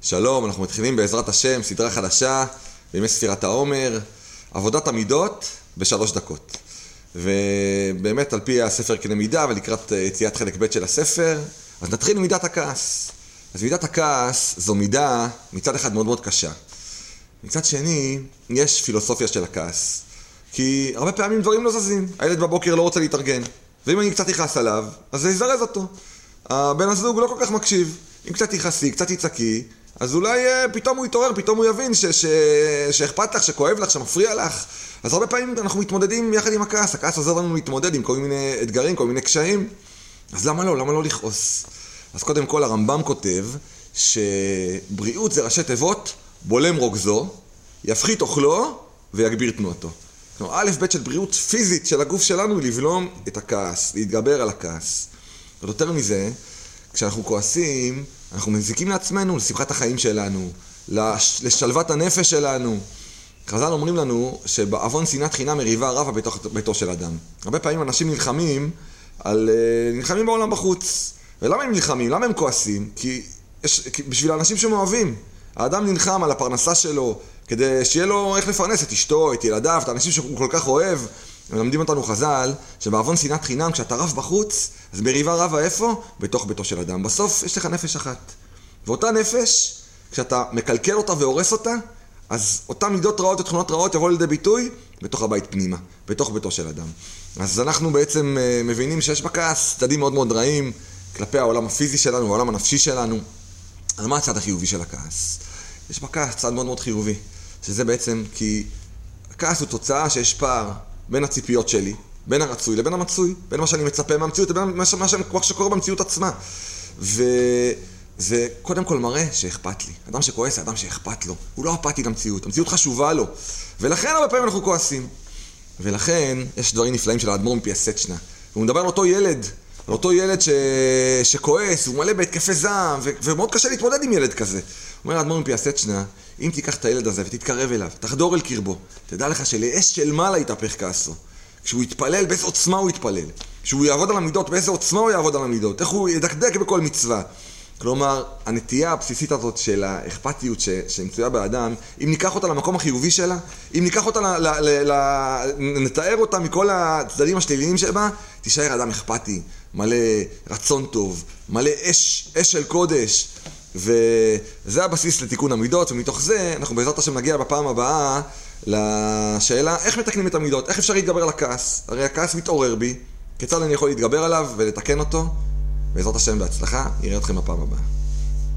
שלום, אנחנו מתחילים בעזרת השם, סדרה חדשה, בימי ספירת העומר, עבודת המידות ב3 דקות. ובאמת על פי הספר קנה מידה ולקראת יציאת חלק ב' של הספר, אז נתחיל עם מידת הכעס. אז מידת הכעס זו מידה מצד אחד מאוד מאוד קשה. מצד שני, יש פילוסופיה של הכעס. כי הרבה פעמים דברים לא זזים. הילד בבוקר לא רוצה להתארגן. ואם אני קצת יכעס עליו, אז זה יזרז אותו. הבן הזוג לא כל כך מקשיב. אם קצת יכעסי, קצת יצעקי, אז אולי פתאום הוא יתעורר, פתאום הוא יבין שאכפת לך, שכואב לך, שמפריע לך. אז הרבה פעמים אנחנו מתמודדים יחד עם הכעס. הכעס עוזר לנו להתמודד עם כל מיני אתגרים, כל מיני קשיים. אז למה לא? למה לא לכעוס? אז קודם כל הרמב"ם כותב שבריאות זה ראשי תיבות, בולם רוגזו, יפחית אוכלו ויגביר תנועתו. א' ב' של בריאות פיזית של הגוף שלנו היא לבלום את הכעס, להתגבר על הכעס. ויותר מזה, כשאנחנו כועסים, אנחנו מזיקים לעצמנו, לשמחת החיים שלנו, לשלוות הנפש שלנו. חז"ל אומרים לנו שבעוון שנאת חינם מריבה רבה בתוך ביתו של אדם. הרבה פעמים אנשים נלחמים בעולם בחוץ. ולמה הם נלחמים? למה הם כועסים? כי בשביל האנשים שמאוהבים. האדם נלחם על הפרנסה שלו, כדי שיהיה לו איך לפרנס את אשתו, את ילדיו, את האנשים שהוא כל כך אוהב. מלמדים אותנו חז"ל, שבעוון שנאת חינם, כשאתה רב בחוץ, אז מריבה רבה איפה? בתוך ביתו של אדם. בסוף יש לך נפש אחת. ואותה נפש, כשאתה מקלקל אותה והורס אותה, אז אותה מידות רעות ותכונות רעות יבוא לידי ביטוי בתוך הבית פנימה, בתוך ביתו של אדם. אז אנחנו בעצם מבינים שיש בכעס צדדים מאוד מאוד רעים, כלפי העולם הפיזי שלנו, העולם הנפשי שלנו. אז מה הצד החיובי של הכעס? יש בכעס צד מאוד מאוד חיובי, שזה בעצם כי הכעס הוא תוצאה שיש פער בין הציפיות שלי, בין הרצוי לבין המצוי, בין מה שאני מצפה מהמציאות לבין מה שקורה במציאות עצמה. וזה קודם כל מראה שאכפת לי. אדם שכועס זה אדם שאכפת לו. הוא לא אפאתי למציאות, המציאות חשובה לו. ולכן הרבה פעמים אנחנו כועסים. ולכן יש דברים נפלאים של האדמו"ר מפייסצ'נה. והוא מדבר על אותו ילד שכועס, הוא מלא בהתקפי זעם, ומאוד קשה להתמודד עם ילד כזה. הוא אומר לאדמו"ר מפייסצ'נה, אם תיקח את הילד הזה ותתקרב אליו, תחדור אל קרבו, תדע לך שלאש של מעלה יתהפך כעסו. כשהוא יתפלל, באיזה עוצמה הוא יתפלל. כשהוא יעבוד על המידות, באיזה עוצמה הוא יעבוד על המידות. איך הוא ידקדק בכל מצווה. כלומר, הנטייה הבסיסית הזאת של האכפתיות שמצויה באדם, אם ניקח אותה למקום החיובי שלה, אם ניקח אותה, נתאר אותה מכל הצדדים השליליים שבה, תישאר אדם אכפתי, מלא רצון טוב, מלא אש של קודש. וזה הבסיס לתיקון המידות, ומתוך זה אנחנו בעזרת השם נגיע בפעם הבאה לשאלה איך מתקנים את המידות, איך אפשר להתגבר על הכעס. הרי הכעס מתעורר בי, כיצד אני יכול להתגבר עליו ולתקן אותו. בעזרת השם בהצלחה, יראה אתכם בפעם הבאה.